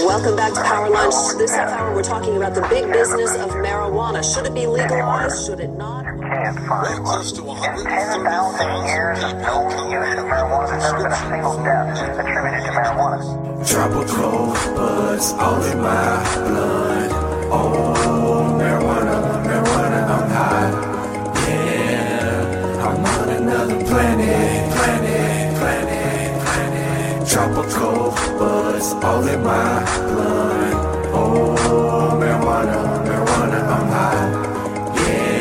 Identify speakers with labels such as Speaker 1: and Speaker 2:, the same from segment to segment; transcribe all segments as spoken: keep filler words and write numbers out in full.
Speaker 1: Welcome back to Power Lunch. This half hour we're talking about the big business of marijuana. Should it be legalized? Should it not?
Speaker 2: Can't find one. In ten thousand years of known use of marijuana, there's never been a single death attributed to marijuana.
Speaker 3: Tropical buds all in my blood. Oh, marijuana, marijuana, I'm high. Yeah, I'm on another planet, planet, planet, planet. Tropical buds all in my blood. Oh, marijuana, marijuana, I'm high.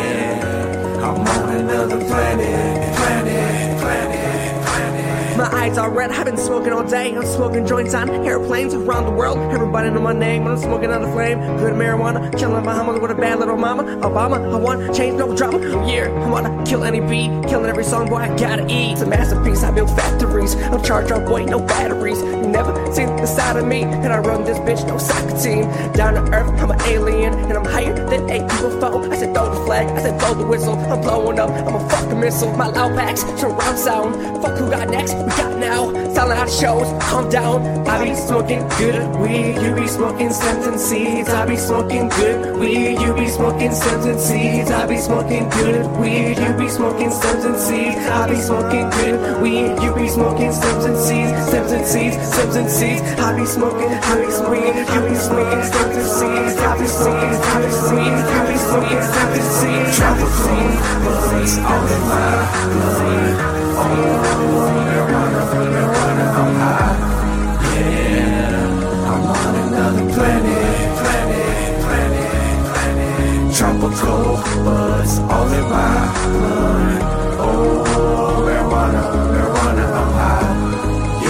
Speaker 3: Yeah, I'm on another planet, planet, planet, planet.
Speaker 4: My eyes are red, I've been smoking all day. I'm smoking joints on airplanes around the world. Everybody know my name when I'm smoking on the flame. Good marijuana, chilling in Bahamas with a bad little mama. Obama, I want change, no drama. Yeah, I wanna kill any beat, killing every song, boy, I gotta eat. It's a masterpiece, I build factories. I'm charged up, boy, no batteries. You never seen the side of me, and I run this bitch, no soccer team. Down to earth, I'm an alien, and I'm higher than a U F O. I said throw the flag, I said blow the whistle. I'm blowing up, I'm a fucking missile. My loud packs, surround sound. Fuck who got next, we got now. Selling out shows, calm down. I be smoking good weed, you be smoking stems and seeds. I be smoking good weed, you be smoking stems and seeds. I be smoking good weed, you be smoking stems and seeds. I be smoking good weed, you be smoking stems and seeds. Stems and seeds, stems and seeds. I be smoking, I be smoking, you be smoking stems and seeds. I be smoking, I be smoking, I be smoking stems and seeds.
Speaker 3: Tropical buds all in my blood. Oh, marijuana, marijuana, I'm high. Yeah, I'm on another planet, planet, planet, planet. Tropical buds all in my blood. Oh, marijuana, marijuana, I'm high.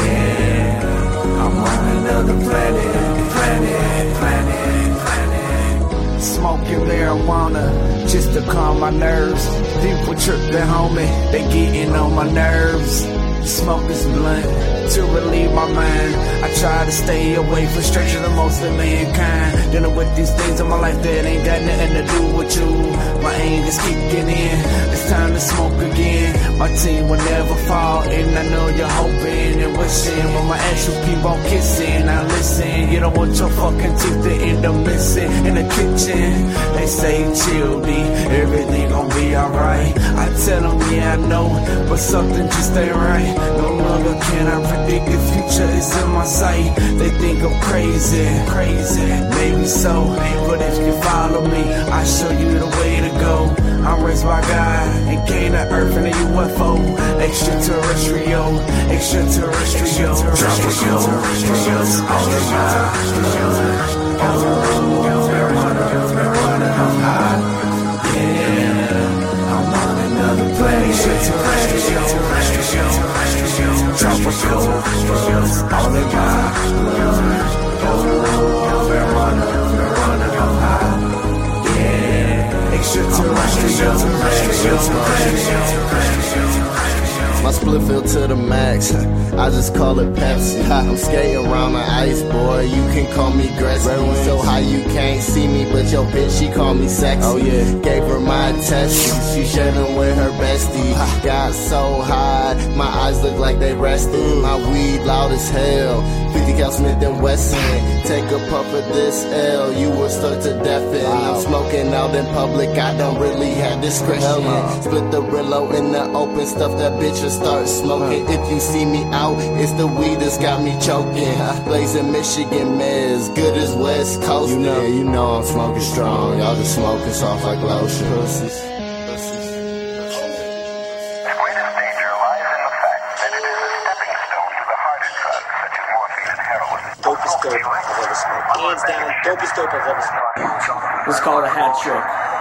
Speaker 3: Yeah, I'm on another planet, planet, planet, planet.
Speaker 5: Smoking marijuana just to calm my nerves. People tripping, homie, they getting on my nerves. Smoke this blunt to relieve my mind. I try to stay away from frustration of most of mankind. Dealing with these things in my life that ain't got nothing to do with you. My anger's kicking in, it's time to smoke again. My team will never fall, and I know you're hoping and wishing, but my ass you keep on kissing. Now listen, you don't want your fucking teeth to end up missing in the kitchen. They say chill, D, everything gon' be alright. I tell them, yeah, I know, but something just ain't right. No longer can I predict the future is in my sight. They think I'm crazy, crazy, maybe so, but if you follow me, I show you the way to go. I'm raised by God and came to earth in a U F O. Extraterrestrial, extraterrestrial,
Speaker 3: Tropical buds all in my blood. Oh, marijuana, marijuana, I'm high. Yeah, I'm on another planet. Tropical buds all in my blood. Oh, marijuana, marijuana, I'm high. Yeah, extraterrestrial, extraterrestrial.
Speaker 6: My split feel to the max, I just call it Pepsi. I'm skating around the ice, boy, you can call me Gretzky. Rain so high you can't see me, but your bitch, she call me sexy. Oh yeah, gave her my testes, she shared them with her bestie. Got so high, my eyes look like they rested. My weed loud as hell, fifty cal Smith and Wesson. Take a puff of this L, you will start to deafen. I'm smoking out in public, I don't really have discretion. Split the Rillo in the open, stuff that bitch will start smoking. If you see me out, it's the weed that's got me choking. Blazing Michigan meds, good as West Coast. You know, you know I'm smoking strong. Y'all just smoking soft like lotion. Pussies.
Speaker 1: Dopest dope I've ever smoked. Hands down, dopest dope I've ever smoked.
Speaker 4: Let's call it a hat trick.